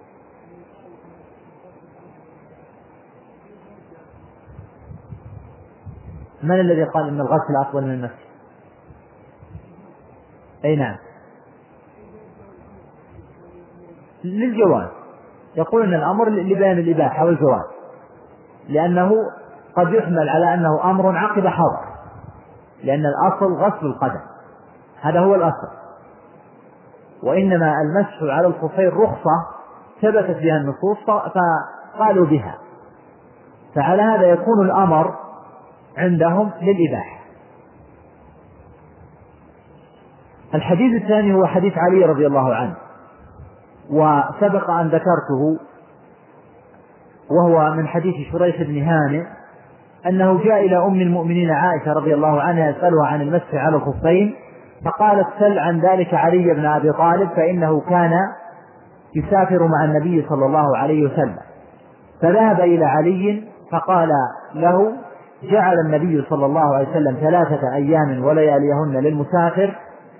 من الذي قال إن الغسل أفضل من المسح؟ أي نعم، للجواز، يقول أن الأمر لبيان الإباحة والجواز، لأنه قد يحمل على أنه أمر عقب حظر، لأن الأصل غسل القدم، هذا هو الأصل، وإنما المسح على الخفين رخصة ثبتت بها النصوص فقالوا بها، فعلى هذا يكون الأمر عندهم للإباحة. الحديث الثاني هو حديث علي رضي الله عنه، وسبق أن ذكرته، وهو من حديث شريح بن هانئ أنه جاء إلى أم المؤمنين عائشة رضي الله عنها يسألها عن المسح على الخفين، فقالت سل عن ذلك علي بن أبي طالب فإنه كان يسافر مع النبي صلى الله عليه وسلم. فذهب إلى علي فقال له جعل النبي صلى الله عليه وسلم 3 أيام ولياليهن للمسافر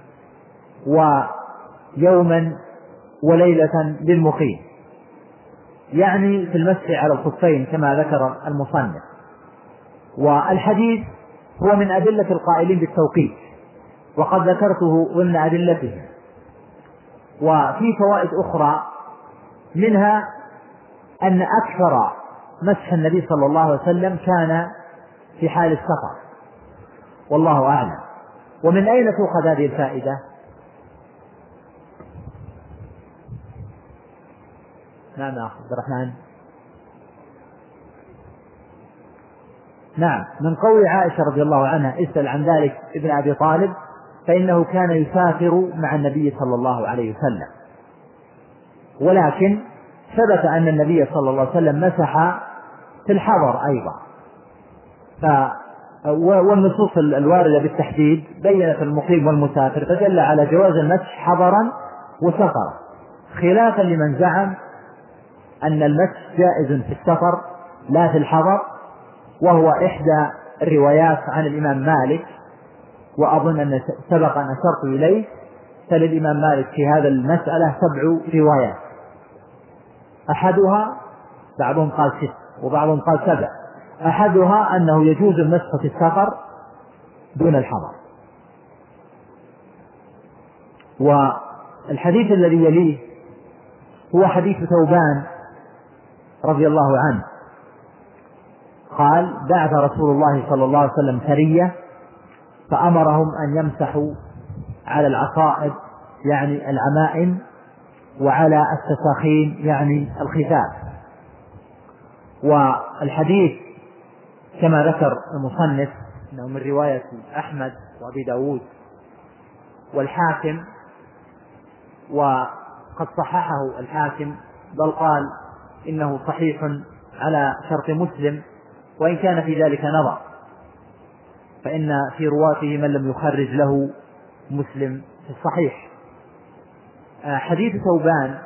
ويوما وليلة للمقيم، يعني في المسح على الخفين كما ذكر المصنف. والحديث هو من أدلة القائلين بالتوقيت، وقد ذكرته ضمن أدلته. وفي فوائد أخرى، منها أن أكثر مسح النبي صلى الله عليه وسلم كان في حال السفر، والله أعلم. ومن أين تؤخذ هذه الفائدة؟ نعم يا أخي عبد الرحمن. نعم، من قول عائشة رضي الله عنها اسأل عن ذلك ابن أبي طالب فإنه كان يسافر مع النبي صلى الله عليه وسلم، ولكن ثبت أن النبي صلى الله عليه وسلم مسح في الحضر أيضا، والنصوص الواردة بالتحديد بينت المقيم والمسافر، فدل على جواز المسح حضرا وسفرا، خلافا لمن زعم أن المسح جائز في السفر لا في الحضر، وهو إحدى الروايات عن الإمام مالك، وأظن أن سبق أن أشرت إليه، فللإمام مالك في هذا المسألة 7 روايات، أحدها بعضهم قال 6 وبعضهم قال 7، أحدها أنه يجوز المسح في السفر دون الحضر. والحديث الذي يليه هو حديث ثوبان رضي الله عنه قال بعث رسول الله صلى الله عليه وسلم سرية فأمرهم أن يمسحوا على العصائب يعني العمائم وعلى التساخين يعني الخفاف. والحديث كما ذكر المصنف أنه من رواية أحمد وأبي داود والحاكم، وقد صححه الحاكم بل قال إنه صحيح على شرط مسلم، وإن كان في ذلك نظر، فإن في رواته من لم يخرج له مسلم في الصحيح. حديث ثوبان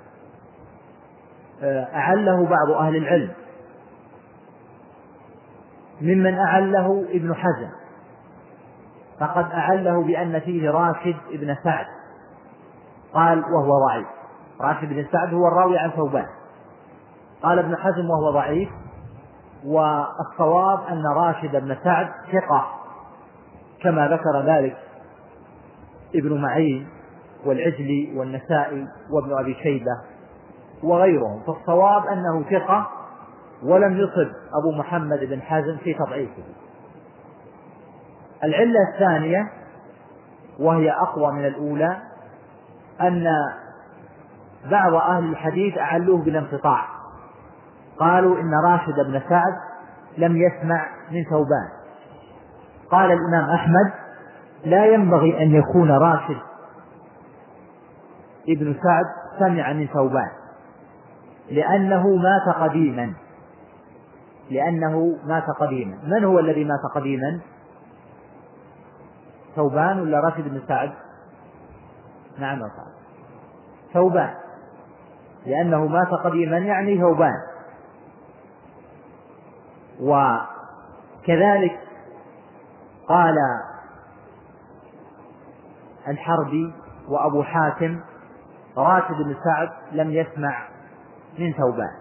أعله بعض أهل العلم، ممن أعله ابن حزم، فقد أعله بأن فيه راشد ابن سعد، قال وهو ضعيف. راشد بن سعد هو الراوي عن ثوبان، قال ابن حزم وهو ضعيف، والصواب أن راشد بن سعد ثقة كما ذكر ذلك ابن معين والعجلي والنسائي وابن أبي شيبة وغيرهم، فالصواب أنه ثقة ولم يصب أبو محمد بن حزم في تضعيفه. العلة الثانية وهي أقوى من الأولى أن بعض أهل الحديث أعلوه بالانقطاع، قالوا إن راشد بن سعد لم يسمع من ثوبان. قال الإمام أحمد لا ينبغي أن يكون راشد ابن سعد سمع من ثوبان لأنه مات قديما. من هو الذي مات قديما؟ ثوبان ولا راشد بن سعد؟ نعم صحيح ثوبان، لأنه مات قديما يعني ثوبان. وكذلك قال الحربي وأبو حاتم راشد بن سعد لم يسمع من ثوبان.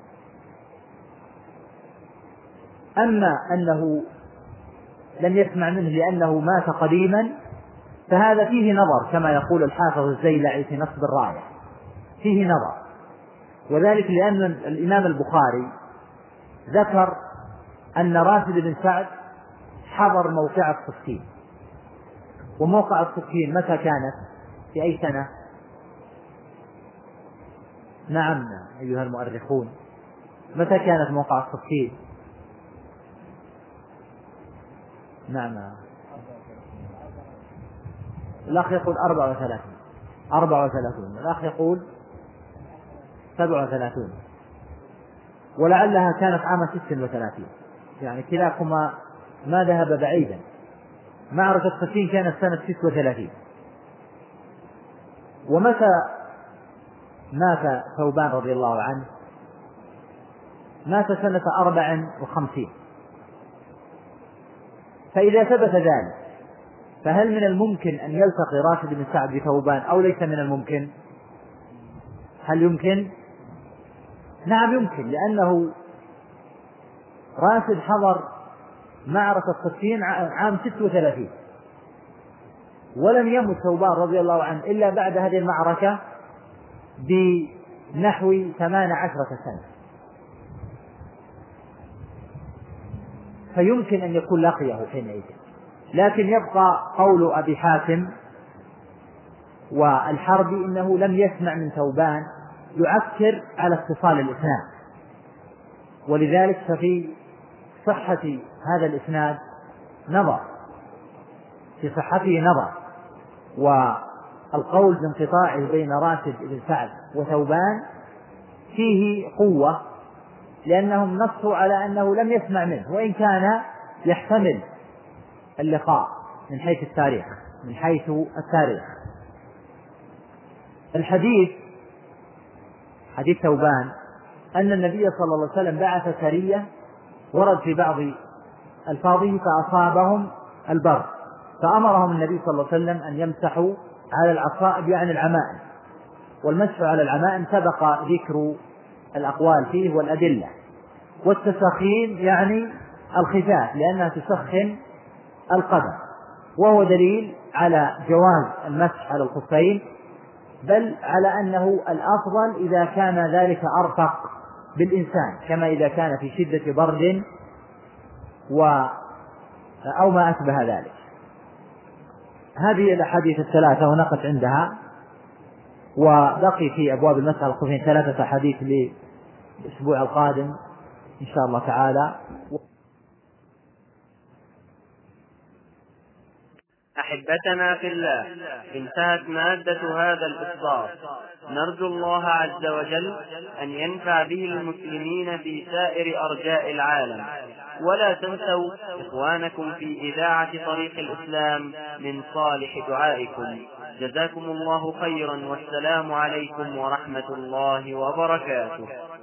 أما أنه لم يسمع منه لأنه مات قديما فهذا فيه نظر، كما يقول الحافظ الزيلعي في نصب الراية، فيه نظر، وذلك لأن الإمام البخاري ذكر أن راشد بن سعد حضر موقعة صفين. وموقعة صفين متى كانت؟ في أي سنة؟ نعم أيها المؤرخون، متى كانت موقعة صفين؟ نعم الأخ يقول 34، الأخ يقول 37، ولعلها كانت عام 36، يعني كلاكما ما ذهب بعيدا. معركة صفين كانت سنة 36. ومتى مات ثوبان رضي الله عنه؟ مات سنة 54. فإذا ثبت ذلك فهل من الممكن أن يلتقي راشد بن سعد بثوبان أو ليس من الممكن؟ هل يمكن؟ نعم يمكن، لأنه راشد حضر معركة صفين عام 36، ولم يمت ثوبان رضي الله عنه إلا بعد هذه المعركة بنحو 18 سنة، فيمكن أن يكون لقيه حينئذ. لكن يبقى قول أبي حاتم والحربي إنه لم يسمع من ثوبان يعكر على اتصال الإسناد، ولذلك ففي صحة هذا الإسناد نظر، في صحته نظر، والقول بانقطاعه بين راشد بن سعد وثوبان فيه قوة، لأنهم نصوا على أنه لم يسمع منه، وإن كان يحتمل اللقاء من حيث التاريخ. الحديث حديث ثوبان أن النبي صلى الله عليه وسلم بعث سرية، ورد في بعض الفاظه فأصابهم البرد، فأمرهم النبي صلى الله عليه وسلم أن يمسحوا على العصائب يعني العمائم، والمسح على العمائم سبق ذكر الأقوال فيه والأدلة. والتسخين يعني الخفاف لأنها تسخن القدم، وهو دليل على جواز المسح على الخفين، بل على أنه الأفضل إذا كان ذلك أرفق بالإنسان، كما إذا كان في شدة برد أو ما أشبه ذلك. هذه الأحاديث الثلاثة ونقف عندها، وبقي في أبواب المسح على الخفين 3 أحاديث للأسبوع القادم إن شاء الله تعالى. أحبتنا في الله، انتهت مادة هذا الإصدار. نرجو الله عز وجل أن ينفع به المسلمين في سائر أرجاء العالم. ولا تنسوا إخوانكم في إذاعة طريق الإسلام من صالح دعائكم. جزاكم الله خيرا، والسلام عليكم ورحمة الله وبركاته.